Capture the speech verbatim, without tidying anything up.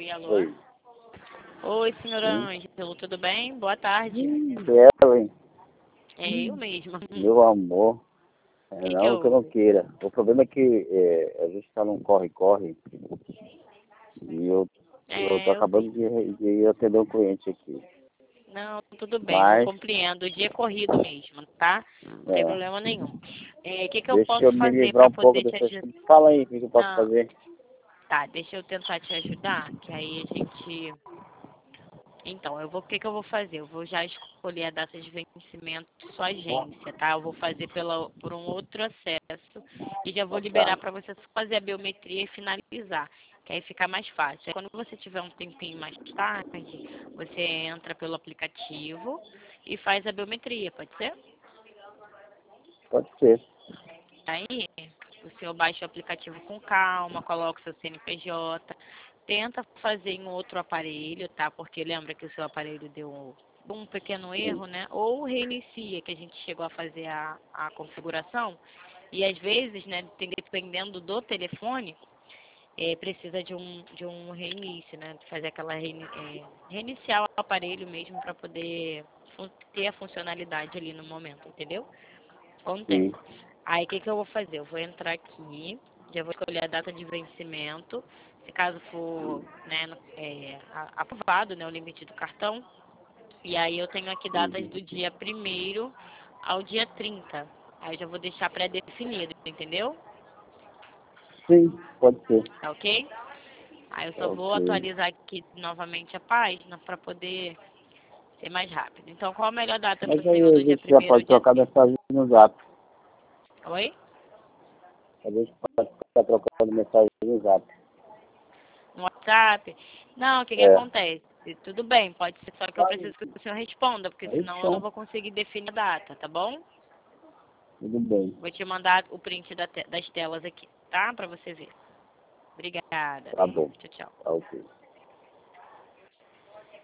Oi, alô? Oi. Oi, senhor Sim. Ângelo, tudo bem? Boa tarde. Ellen, É eu mesma. meu amor, O é que que não que eu não houve? queira. O problema é que é, a gente está num corre-corre e eu, eu tô É, eu acabando sei. de, de atender um cliente aqui. Não, tudo bem, eu Mas, compreendo. O dia é corrido mesmo, tá? Não tem é, problema nenhum. É, o que que eu deixa posso eu me fazer livrar para um pouco poder te dessas ajudar? coisas. Fala aí o que eu posso Não, fazer. tá, deixa eu tentar te ajudar, que aí a gente... Então, eu vou, o que que eu vou fazer? Eu vou já escolher a data de vencimento da sua agência, tá? Eu vou fazer pela, por um outro acesso e já vou liberar Tá. para você só fazer a biometria e finalizar, que aí fica mais fácil. Aí, quando você tiver um tempinho mais tarde, você entra pelo aplicativo e faz a biometria, pode ser? Pode ser. Aí, o senhor baixa o aplicativo com calma, coloca o seu C N P J, tenta fazer em outro aparelho, tá? Porque lembra que o seu aparelho deu um pequeno Sim. erro, né? Ou reinicia, que a gente chegou a fazer a, a configuração. E às vezes, né, tem- dependendo do telefone, é, precisa de um, de um reinício, né? De fazer aquela reini é, reiniciar o aparelho mesmo para poder fun- ter a funcionalidade ali no momento, entendeu? Acontece. Sim. Aí o que, que eu vou fazer? Eu vou entrar aqui, já vou escolher a data de vencimento, se caso for né, no- é, a- aprovado né, o limite do cartão. E aí eu tenho aqui datas Uhum. do dia primeiro ao dia trinta. Aí eu já vou deixar pré-definido, entendeu? Sim, pode ser. Tá ok? Aí eu só vou Ok. atualizar aqui novamente a página para poder ser mais rápido. Então, qual a melhor data para Mas o senhor aí a do dia gente já primeiro ao pode dia trocar trinta? mensagem no zap. Oi? A gente pode ficar trocando mensagem no zap. No WhatsApp. Não, o que que É. acontece? Tudo bem, pode ser só que eu preciso que o senhor responda, porque Aí senão eu não então, vou conseguir definir a data, tá bom? tudo bem. Vou te mandar o print da te- das telas aqui, tá? Pra você ver. Obrigada. Tá bom. Tchau, tchau. Tá ok.